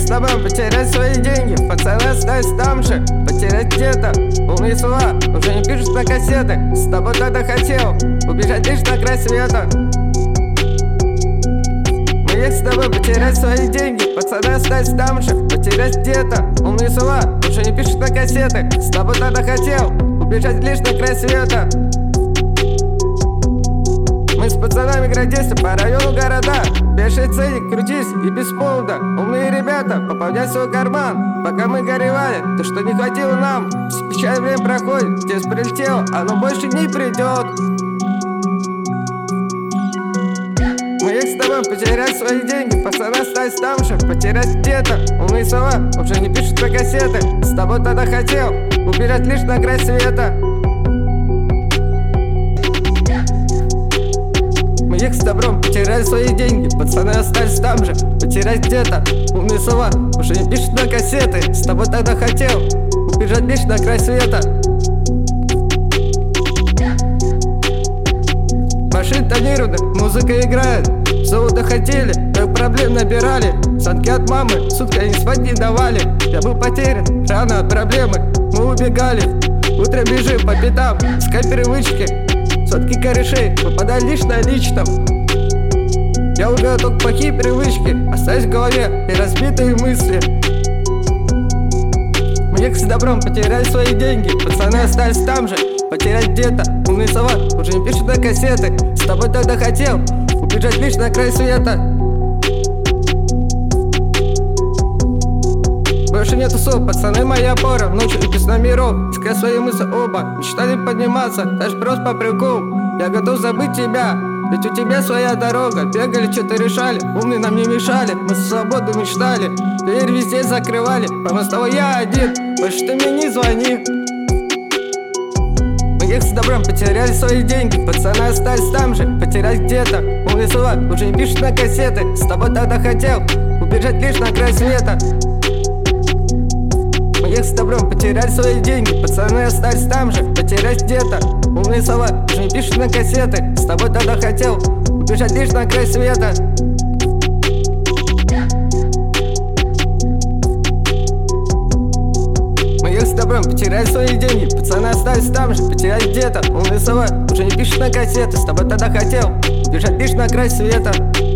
тобой потерять свои деньги, пацаны остались там же. Потерять где-то умные слова уже не пишут на кассеты. С тобой тогда хотел убежать лишь на край света. Мы с тобой потерять свои деньги, пацаны остались там же. Потерять где-то умные слова уже не пишут на кассеты. С тобой тогда хотел убежать лишь на край света. Мы с пацанами градесы по району города. Беший ценник, крутись и без повода. Умные ребята, пополняй свой карман. Пока мы горевали, то что не хватило нам. Печаль время проходит, здесь прилетело, оно больше не придет. Мы с тобой потерять свои деньги, пацаны остались там же. Потерять где-то умные слова уже не пишут на кассеты. С тобой тогда хотел убежать лишь на край света. Мы с добром потеряли свои деньги, пацаны остались там же. Потерять где-то умные слова уже не пишут на кассеты. С тобой тогда хотел убежать лишь на край света. Машины тонированы, музыка играет. Золото хотели, так проблем набирали. Звонки от мамы, сутки они спать не давали. Я был потерян, рано от проблемы, мы убегали. Утром бежим по пятам, искать привычки. Сотки корешей попадали лишь на личном. Я угадал только плохие привычки, остались в голове и разбитые мысли. Мы с добром потеряли свои деньги, пацаны остались там же. Потерять где-то умные слова уже не пишут на кассеты. С тобой тогда хотел убежать лишь на край света. Больше нету слов, пацаны моя опора. Ночью без номеров, искать свои мысли оба. Мечтали подниматься, даже просто по приколу. Я готов забыть тебя, ведь у тебя своя дорога. Бегали, что-то решали, умные нам не мешали. Мы свободу мечтали, дверь везде закрывали. По-моему, с тобой я один, больше ты мне не звони. Мы с добром потеряли свои деньги, пацаны остались там же. Потерять где-то умные слова уже не пишут на кассеты. С тобой тогда хотел убежать лишь на край света. Мы с добром потеряли свои деньги, пацаны остались там же. Потерять где-то умные слова уже не пишут на кассеты. С тобой тогда хотел убежать лишь на край света. Мы с добром потеряли свои деньги, пацаны остались там же. Потерять где-то умные слова уже не пишут на кассеты. С тобой тогда хотел убежать лишь на край света.